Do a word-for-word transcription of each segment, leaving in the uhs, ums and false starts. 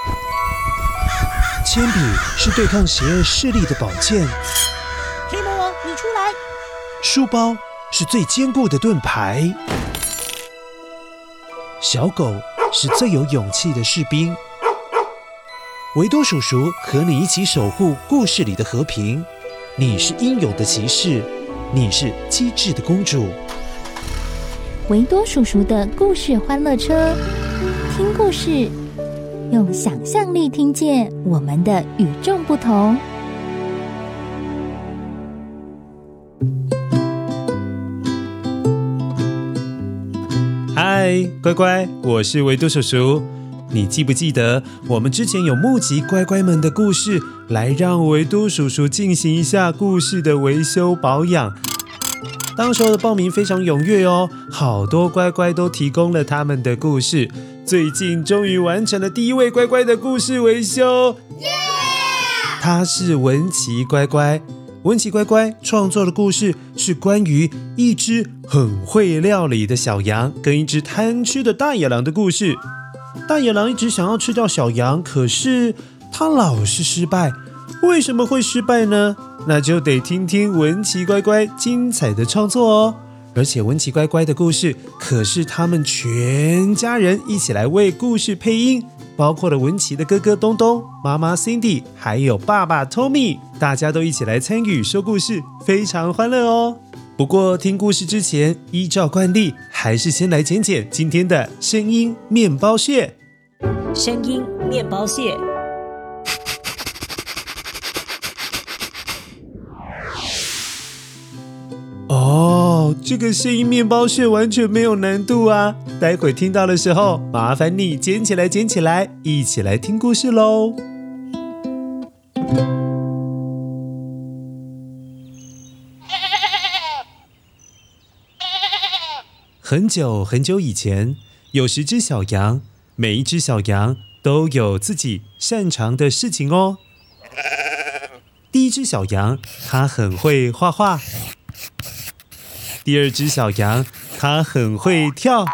铅笔是对抗邪恶势力的宝剑， 黑魔王，你出来！ 书包是最坚固的盾牌，小狗是最有勇气的士兵。维多叔叔和你一起守护故事里的和平。你是英勇的骑士，你是机智的公主。 维多叔叔的故事欢乐车，听故事，用想象力听见我们的与众不同。 嗨，乖乖，我是维多叔叔。你记不记得我们之前有募集乖乖们的故事，来让维多叔叔进行一下故事的维修保养？当时候的报名非常踊跃哦，好多乖乖都提供了他们的故事。最近终于完成了第一位乖乖的故事维修，耶！他是文琪乖乖。文琪乖乖创作的故事是关于一只很会料理的小羊跟一只贪吃的大野狼的故事。大野狼一直想要吃掉小羊，可是他老是失败。为什么会失败呢？那就得听听文琪乖乖精彩的创作哦。而且文琪乖乖的故事可是他们全家人一起来为故事配音，包括了文琪的哥哥东东、妈妈 Cindy 还有爸爸 Tommy， 大家都一起来参与说故事，非常欢乐哦。不过听故事之前，依照惯例还是先来捡捡今天的声音面包屑。 声音面包屑。 哦，这个声音面包屑完全没有难度啊！待会听到的时候，麻烦你捡起来捡起来，一起来听故事咯。很久很久以前，有十只小羊，每一只小羊都有自己擅长的事情哦。第一只小羊，它很会画画。第二只小羊，它很会跳。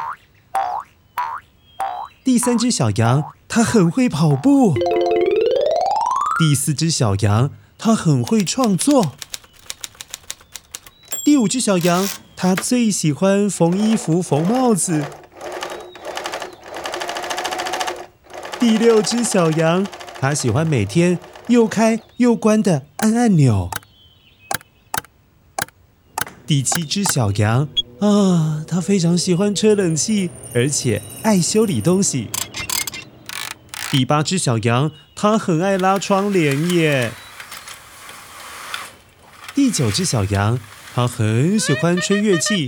第三只小羊，它很会跑步。第四只小羊，它很会创作。第五只小羊，它最喜欢缝衣服、缝帽子。第六只小羊，它喜欢每天又开又关的按按钮。第七只小羊啊，它非常喜欢吹冷气，而且爱修理东西。第八只小羊，它很爱拉窗帘耶。第九只小羊，它很喜欢吹乐器。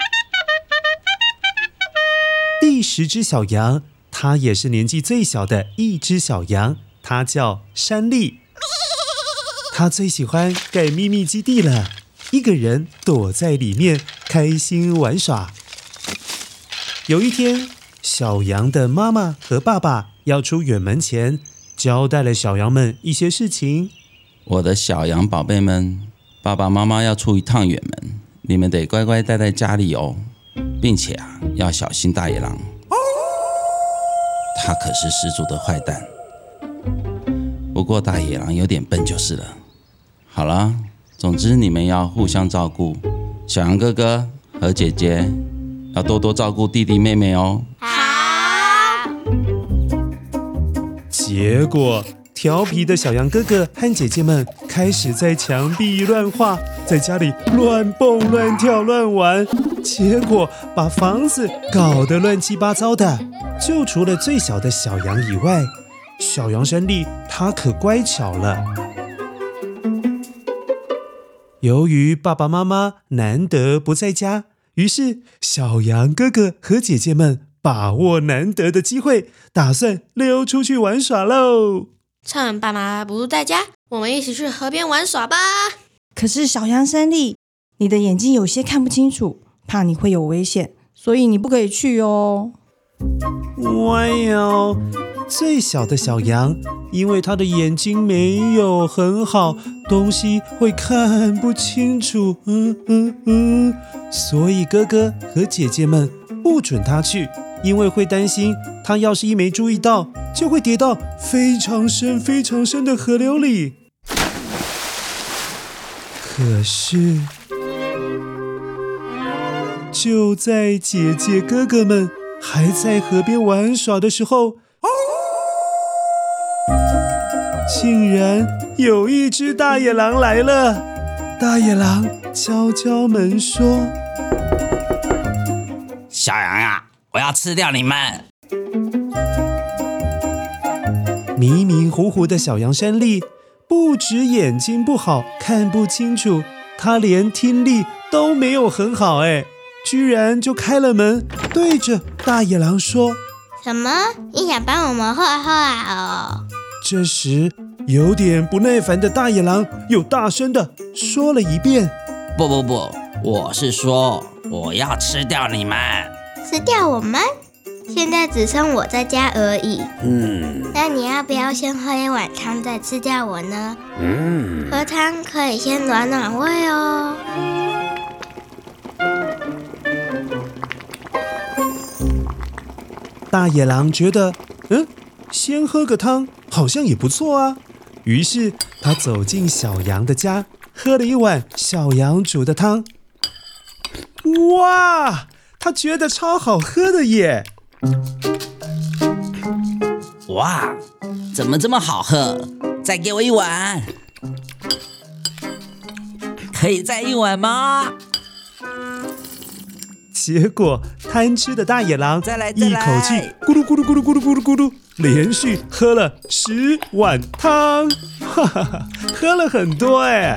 第十只小羊，它也是年纪最小的一只小羊，它叫山莉。它最喜欢盖秘密基地了，一个人躲在里面开心玩耍。有一天，小羊的妈妈和爸爸要出远门前，交代了小羊们一些事情。 我的小羊宝贝们，爸爸妈妈要出一趟远门，你们得乖乖待在家里哦，并且啊，要小心大野狼，他可是十足的坏蛋。不过大野狼有点笨就是了。好了，总之你们要互相照顾，小羊哥哥和姐姐要多多照顾弟弟妹妹哦。 好。 结果调皮的小羊哥哥和姐姐们开始在墙壁乱画，在家里乱蹦乱跳乱玩，结果把房子搞得乱七八糟的。就除了最小的小羊以外，小羊山莉它可乖巧了。由于爸爸妈妈难得不在家，于是小羊哥哥和姐姐们把握难得的机会，打算溜出去玩耍喽。 趁爸妈不在家，我们一起去河边玩耍吧。 可是小羊山莉，你的眼睛有些看不清楚，怕你会有危险，所以你不可以去哦。 哇哟，最小的小羊，因为他的眼睛没有很好，东西会看不清楚，嗯嗯嗯，所以哥哥和姐姐们不准他去， 因为会担心他要是一没注意到，就会跌到非常深非常深的河流里。可是就在姐姐哥哥们还在河边玩耍的时候，竟然有一只大野狼来了。大野狼敲敲门说： 小羊啊，我要吃掉你们！ 迷迷糊糊的小羊山莉不止眼睛不好，看不清楚，他连听力都没有很好哎，居然就开了门，对着大野狼说： 什么？你想帮我们画画哦？ 这时有点不耐烦的大野狼又大声的说了一遍： 不不不，我是说我要吃掉你们！ 吃掉我们？现在只剩我在家而已。嗯，那你要不要先喝一碗汤再吃掉我呢？嗯，喝汤可以先暖暖胃哦。 大野狼觉得，嗯，先喝个汤好像也不错啊。于是他走进小羊的家，喝了一碗小羊煮的汤。哇，他觉得超好喝的耶！ 哇，怎么这么好喝？再给我一碗，可以再一碗吗？ 结果贪吃的大野狼再来再来一口气咕噜咕噜咕噜咕噜咕噜咕噜，连续喝了十碗汤，哈哈哈，喝了很多哎。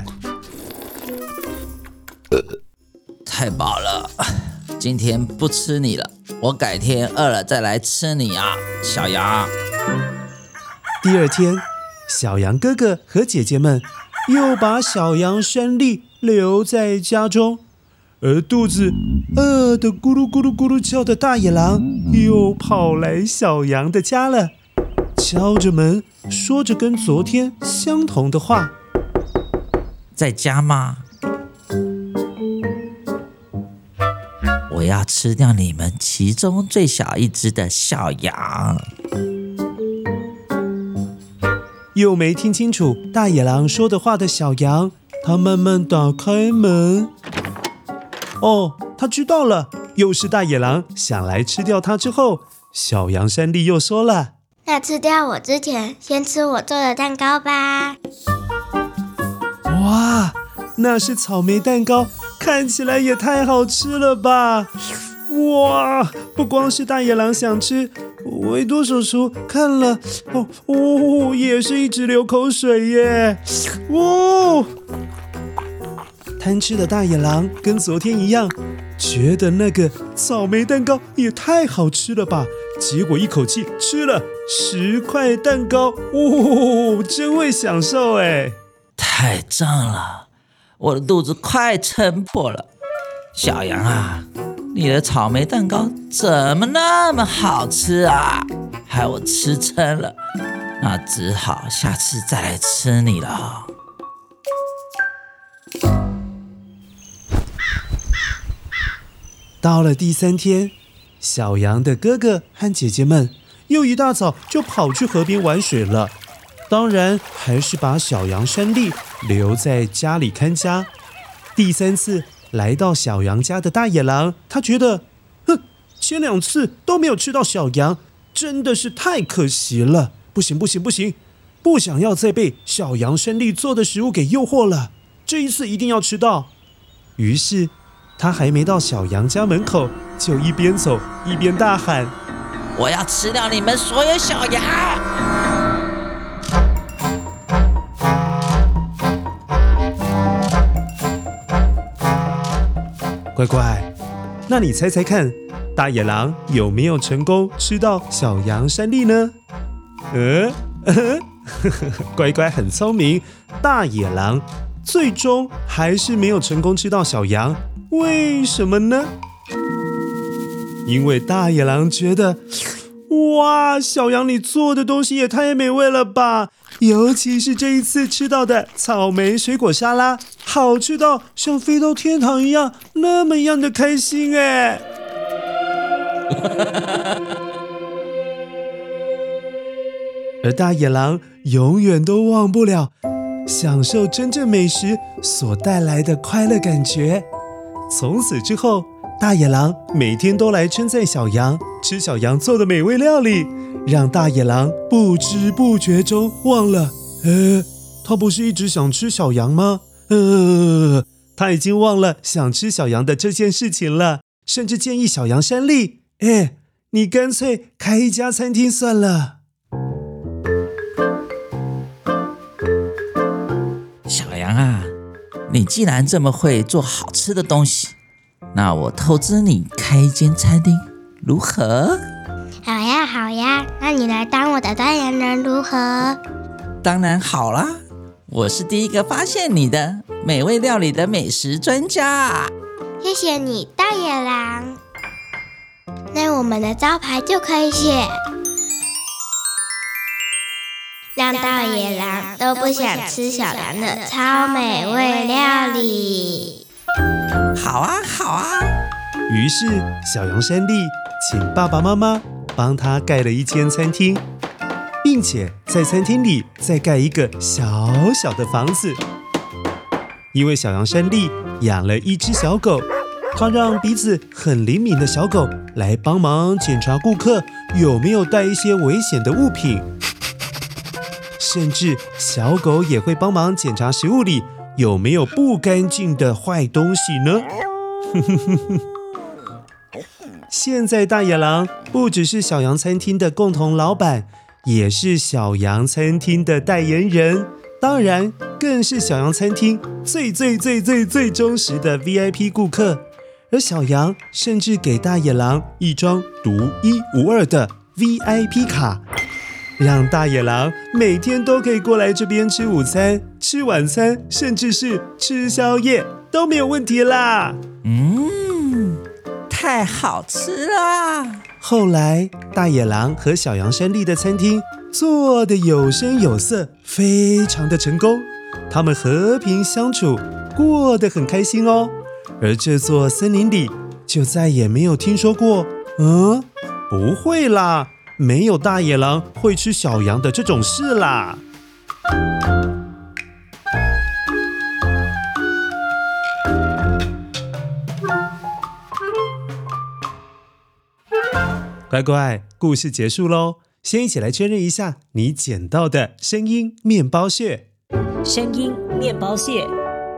太饱了，今天不吃你了，我改天饿了再来吃你啊，小羊。 第二天，小羊哥哥和姐姐们又把小羊山莉留在家中，而肚子饿得咕噜咕噜咕噜叫的大野狼又跑来小羊的家了，敲着门，说着跟昨天相同的话： 在家吗？我要吃掉你们其中最小一只的小羊。 又没听清楚大野狼说的话的小羊，他慢慢打开门。哦，他知道了，又是大野狼想来吃掉他。之后，小羊山莉又说了： 那吃掉我之前，先吃我做的蛋糕吧。 哇，那是草莓蛋糕，看起来也太好吃了吧！哇，不光是大野狼想吃，维多叔叔看了，哦哦，也是一直流口水耶！哦，贪吃的大野狼跟昨天一样，觉得那个草莓蛋糕也太好吃了吧，结果一口气吃了十块蛋糕，哦，真会享受哎！ 太胀了，我的肚子快撑破了。小羊啊，你的草莓蛋糕怎么那么好吃啊？害我吃撑了，那只好下次再来吃你了。 到了第三天，小羊的哥哥和姐姐们又一大早就跑去河边玩水了，当然还是把小羊山莉留在家里看家。第三次来到小羊家的大野狼，他觉得，哼，前两次都没有吃到小羊，真的是太可惜了。不行不行不行，不想要再被小羊山莉做的食物给诱惑了，这一次一定要吃到。于是他还没到小羊家门口，就一边走一边大喊： 我要吃掉你们所有小羊！ 乖乖，那你猜猜看，大野狼有没有成功吃到小羊山莉呢？呃，呃乖乖很聪明，大野狼最终还是没有成功吃到小羊，为什么呢？因为大野狼觉得，哇，小羊你做的东西也太美味了吧！尤其是这一次吃到的草莓水果沙拉，好吃到像飞到天堂一样，那么样的开心哎！ 而大野狼永远都忘不了享受真正美食所带来的快乐感觉。从此之后，大野狼每天都来称赞小羊，吃小羊做的美味料理，让大野狼不知不觉中忘了，呃，他不是一直想吃小羊吗？呃，他已经忘了想吃小羊的这件事情了，甚至建议小羊山莉，哎，你干脆开一家餐厅算了。 小羊啊，你既然这么会做好吃的东西，那我投资你开一间餐厅，如何？ 好呀好呀，那你来当我的代言人如何？ 当然好啦，我是第一个发现你的美味料理的美食专家。 谢谢你，大野狼。那我们的招牌就可以写让大野狼都不想吃小羊的超美味料理。 好啊好啊。 于是小羊山莉请爸爸妈妈帮他盖了一间餐厅，并且在餐厅里再盖一个小小的房子。因为小羊山莉养了一只小狗，他让鼻子很灵敏的小狗来帮忙检查顾客有没有带一些危险的物品，甚至小狗也会帮忙检查食物里有没有不干净的坏东西呢。现在大野狼不只是小羊餐厅的共同老板，也是小羊餐厅的代言人，当然更是小羊餐厅最最最最最忠实的 V I P 顾客。而小羊甚至给大野狼一张独一无二的 V I P 卡，让大野狼每天都可以过来这边吃午餐、吃晚餐，甚至是吃宵夜都没有问题啦。 嗯，太好吃了。 后来大野狼和小羊山莉的餐厅做得有声有色，非常的成功，他们和平相处，过得很开心哦。而这座森林里就再也没有听说过，嗯，不会啦，没有大野狼会吃小羊的这种事啦。乖乖，故事结束咯，先一起来确认一下你捡到的声音面包屑。 声音面包屑。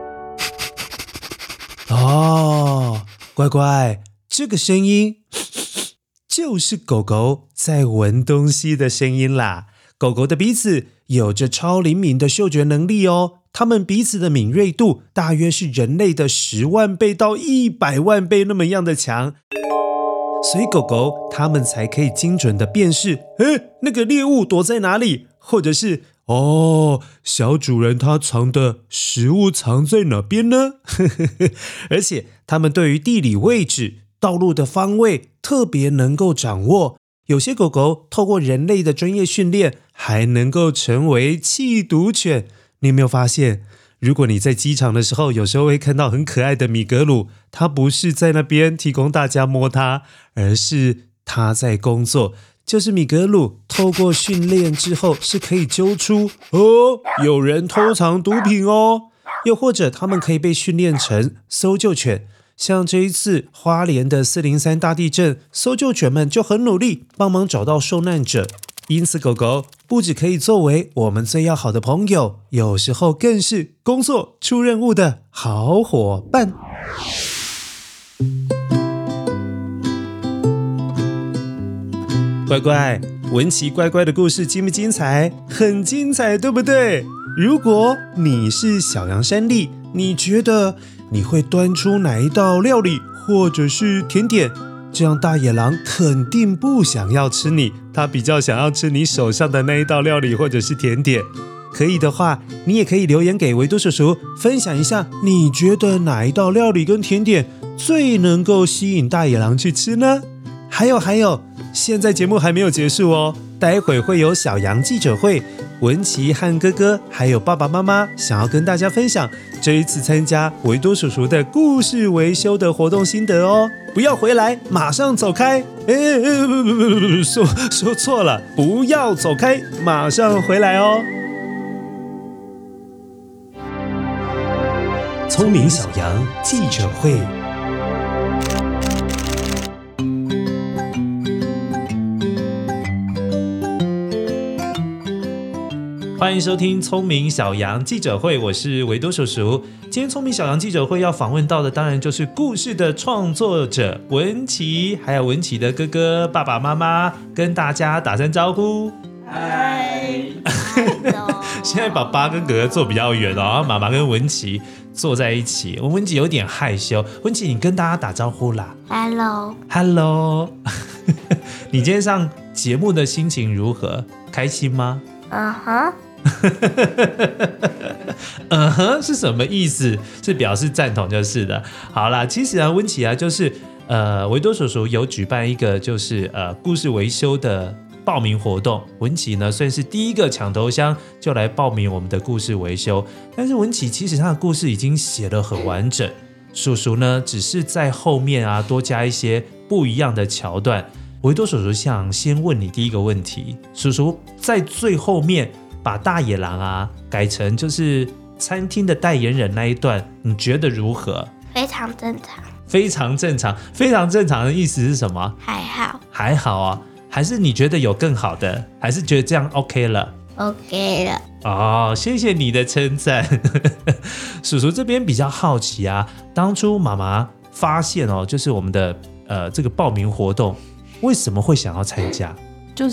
哦，乖乖，这个声音就是狗狗在闻东西的声音啦。狗狗的鼻子有着超灵敏的嗅觉能力哦，它们彼此的敏锐度大约是人类的十万倍到一百万倍那么样的强，所以狗狗它们才可以精准的辨识，诶，那个猎物躲在哪里，或者是哦，小主人他藏的食物藏在哪边呢？而且他们对于地理位置、道路的方位特别能够掌握。有些狗狗透过人类的专业训练，还能够成为缉毒犬。你有没有发现，如果你在机场的时候，有时候会看到很可爱的米格鲁，它不是在那边提供大家摸它，而是它在工作。就是米格鲁透过训练之后是可以揪出哦，有人偷藏毒品哦，又或者他们可以被训练成搜救犬。像这一次花莲的四零三大地震，搜救犬们就很努力帮忙找到受难者。因此狗狗不只可以作为我们最要好的朋友，有时候更是工作出任务的好伙伴。乖乖，文琪乖乖的故事精不精彩？很精彩，对不对？如果你是小羊山莉，你觉得你会端出哪一道料理或者是甜点？这样大野狼肯定不想要吃你，他比较想要吃你手上的那一道料理或者是甜点。可以的话，你也可以留言给维多叔叔，分享一下你觉得哪一道料理跟甜点最能够吸引大野狼去吃呢？还有还有，现在节目还没有结束哦， 待会会有小羊记者会，文琪和哥哥还有爸爸妈妈想要跟大家分享这一次参加维多叔叔的故事维修的活动心得哦。不要回来，马上走开！哎，不不不不不，说说错了，不要走开，马上回来哦。聪明小羊记者会。欢迎收听聪明小羊记者会，我是维多叔叔。今天聪明小羊记者会要访问到的当然就是故事的创作者文琪，还有文琪的哥哥爸爸妈妈，跟大家打声招呼。 嗨， 现在爸爸跟哥哥坐比较远哦，妈妈跟文琪坐在一起。文琪有点害羞，文琪你跟大家打招呼啦。 Hello， Hello 你今天上节目的心情如何？开心吗？ 嗯哼。 嗯哼是什么意思？是表示赞同就是的。好啦，其实啊，温琪啊，就是呃，维多叔叔有举办一个就是呃故事维修的报名活动。文琪呢算是第一个抢头香就来报名我们的故事维修，但是文琪其实他的故事已经写得很完整，叔叔呢只是在后面啊多加一些不一样的桥段。维多叔叔想先问你第一个问题，叔叔在最后面把大野狼啊改成就是餐厅的代言人那一段，你觉得如何？ 非常正常。 非常正常，非常正常的意思是什么？ 还好。 还好啊，还是你觉得有更好的？还是觉得这样 OK 了 ？OK 了。 哦，谢谢你的称赞。叔叔这边比较好奇啊，当初妈妈发现哦，就是我们的呃这个报名活动，为什么会想要参加？ 就是，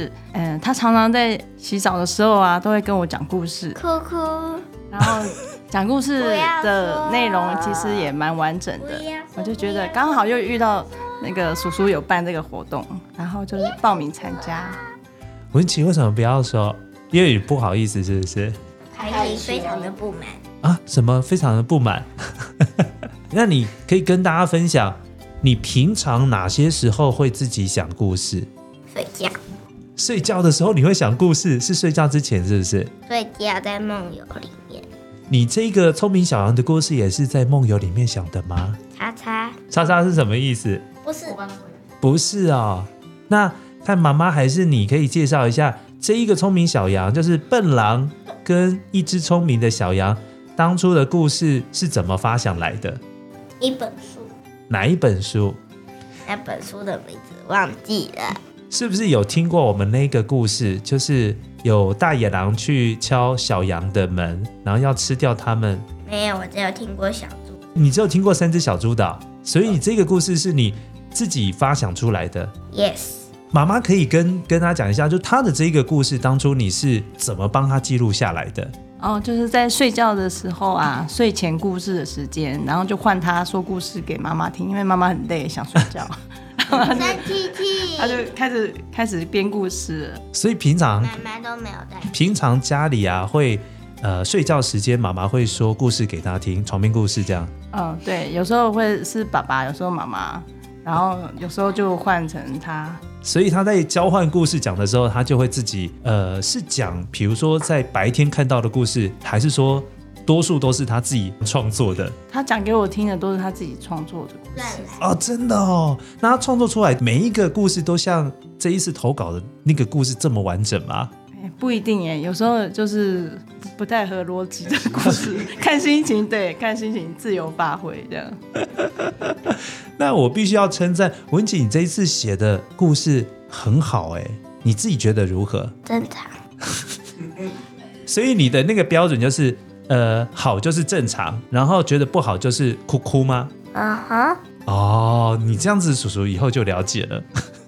嗯，他常常在洗澡的时候啊，都会跟我讲故事， 哭哭， 然后讲故事的内容其实也蛮完整的，我就觉得刚好又遇到那个叔叔有办这个活动，然后就是报名参加。 文琪为什么不要说？因为不好意思，是不是？ 还是非常的不满啊？什么非常的不满？那你可以跟大家分享，你平常哪些时候会自己想故事？ 睡觉。 睡觉的时候你会想故事，是睡觉之前是不是？ 睡觉在梦游里面。 你这个聪明小羊的故事也是在梦游里面想的吗？ 叉叉。 叉叉是什么意思？ 不是。 不是哦。那看妈妈还是你可以介绍一下这一个聪明小羊，就是笨狼跟一只聪明的小羊当初的故事是怎么发想来的？ 一本书。 哪一本书？ 那本书的名字忘记了。 是不是有听过我们那个故事？就是有大野狼去敲小羊的门，然后要吃掉它们。 没有，我只有听过小猪。 你只有听过三只小猪的，所以这个故事是你自己发想出来的。 Yes。 妈妈可以跟跟他讲一下，就他的这个故事当初你是怎么帮他记录下来的？ 哦，就是在睡觉的时候啊，睡前故事的时间，然后就换他说故事给妈妈听，因为妈妈很累，想睡觉。 三七七， 他就开始开始编故事了。 所以平常妈妈都没有在。 平常家里啊会呃睡觉时间，妈妈会说故事给他听，床边故事这样。 嗯，对，有时候会是爸爸，有时候妈妈，然后有时候就换成他。 所以他在交换故事讲的时候，他就会自己呃是讲，比如说在白天看到的故事，还是说多数都是他自己创作的？ 他讲给我听的都是他自己创作的故事。 哦，真的哦。那他创作出来每一个故事都像这一次投稿的那个故事这么完整吗？ 不一定耶，有时候就是不太合逻辑的故事，看心情，对，看心情自由发挥这样。 那我必须要称赞文琪，你这一次写的故事很好哎，你自己觉得如何？ 正常。 所以你的那个标准就是呃好就是正常，然后觉得不好就是哭哭吗？ 嗯哼。 哦，你这样子叔叔以后就了解了。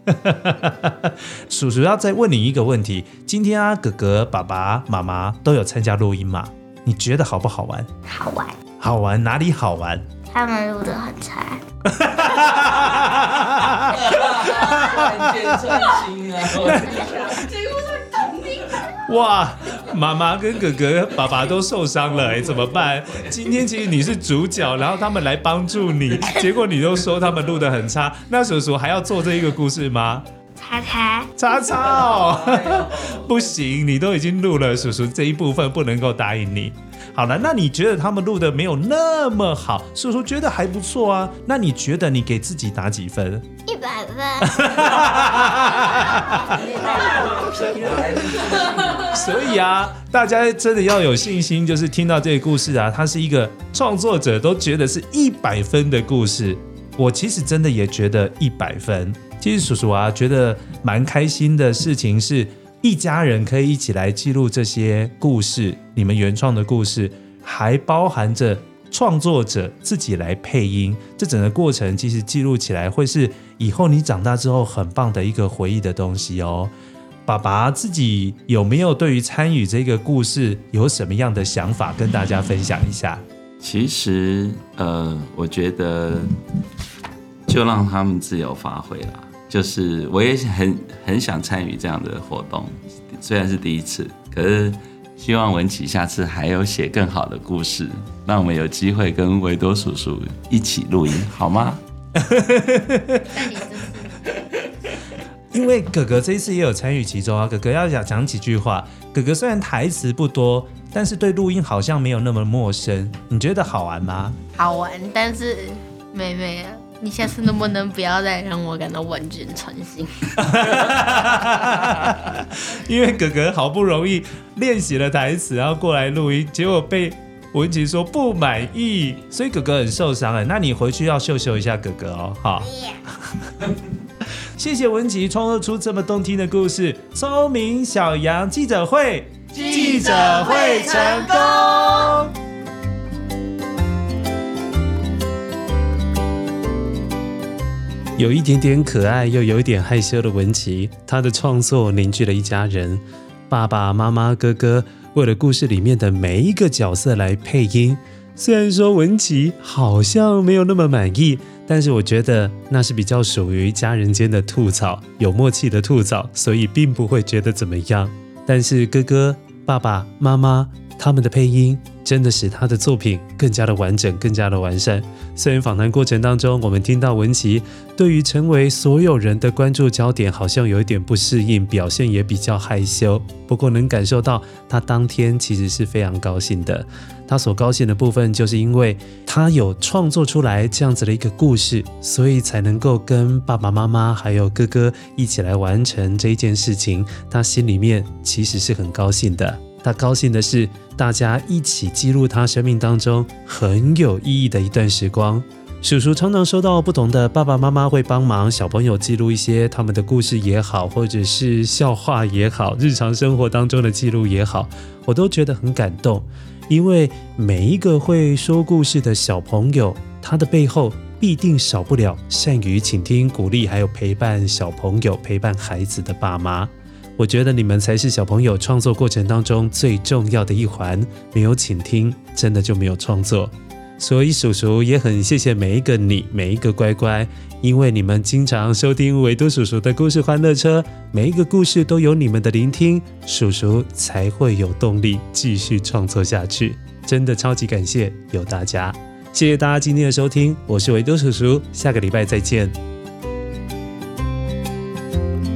叔叔要再问你一个问题，今天啊哥哥爸爸妈妈都有参加录音嘛，你觉得好不好玩？ 好玩。 好玩，哪里好玩？ 他们录得很差。 万箭穿心啊！ 哇，妈妈跟哥哥爸爸都受伤了，哎，怎么办？今天其实你是主角，然后他们来帮助你，结果你都说他们录得很差，那叔叔还要做这一个故事吗？ 叉叉叉叉哦，不行，你都已经录了，叔叔这一部分不能够答应你。好了，那你觉得他们录的没有那么好，叔叔觉得还不错啊。那你觉得你给自己打几分？ 一百分。 所以啊，大家真的要有信心，就是听到这个故事啊，它是一个创作者都觉得是一百分的故事。我其实真的也觉得一百分。其实叔叔啊，觉得蛮开心的事情是，一家人可以一起来记录这些故事，你们原创的故事，还包含着创作者自己来配音，这整个过程其实记录起来会是以后你长大之后很棒的一个回忆的东西哦。爸爸自己有没有对于参与这个故事有什么样的想法跟大家分享一下？ 其实呃，我觉得就让他们自由发挥啦。就是我也很很想参与这样的活动，虽然是第一次，可是希望文琪下次还有写更好的故事，让我们有机会跟维多叔叔一起录音，好吗？ 因为哥哥这一次也有参与其中啊，哥哥要讲讲几句话。哥哥虽然台词不多，但是对录音好像没有那么陌生。你觉得好玩吗？ 好玩，但是妹妹啊，你下次能不能不要再让我感到万箭穿心？ 因为哥哥好不容易练习了台词，然后过来录音，结果被文琪说不满意，所以哥哥很受伤哎。那你回去要秀秀一下哥哥哦，好。谢谢文琪创作出这么动听的故事。聪明小羊记者会，记者会成功。有一点点可爱又有一点害羞的文琪，他的创作凝聚了一家人，爸爸妈妈哥哥为了故事里面的每一个角色来配音。虽然说文琪好像没有那么满意，但是我觉得那是比较属于家人间的吐槽，有默契的吐槽，所以并不会觉得怎么样。但是哥哥、爸爸妈妈他们的配音真的使他的作品更加的完整，更加的完善。虽然访谈过程当中我们听到文琪对于成为所有人的关注焦点好像有一点不适应，表现也比较害羞，不过能感受到他当天其实是非常高兴的。他所高兴的部分就是因为他有创作出来这样子的一个故事，所以才能够跟爸爸妈妈还有哥哥一起来完成这一件事情，他心里面其实是很高兴的。他高兴的是大家一起记录他生命当中很有意义的一段时光。叔叔常常收到不同的爸爸妈妈会帮忙小朋友记录一些他们的故事也好，或者是笑话也好，日常生活当中的记录也好，我都觉得很感动。因为每一个会说故事的小朋友，他的背后必定少不了善于倾听、鼓励还有陪伴小朋友、陪伴孩子的爸妈。我觉得你们才是小朋友创作过程当中最重要的一环，没有倾听真的就没有创作。所以叔叔也很谢谢每一个你，每一个乖乖，因为你们经常收听维多叔叔的故事欢乐车，每一个故事都有你们的聆听，叔叔才会有动力继续创作下去。真的超级感谢有大家，谢谢大家今天的收听，我是维多叔叔，下个礼拜再见。